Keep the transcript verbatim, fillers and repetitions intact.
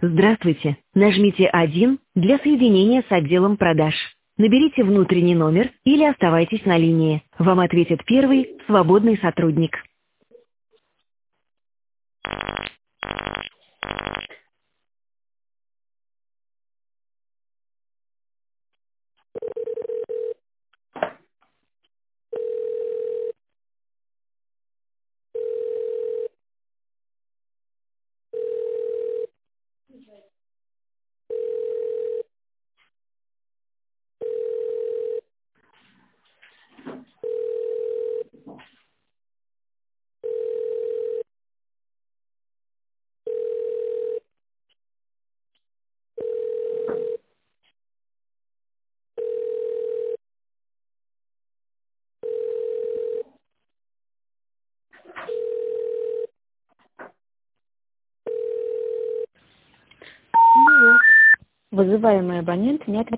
Здравствуйте. Нажмите один для соединения с отделом продаж. Наберите внутренний номер или оставайтесь на линии. Вам ответит первый свободный сотрудник. Вызываемый абонент не отвечает.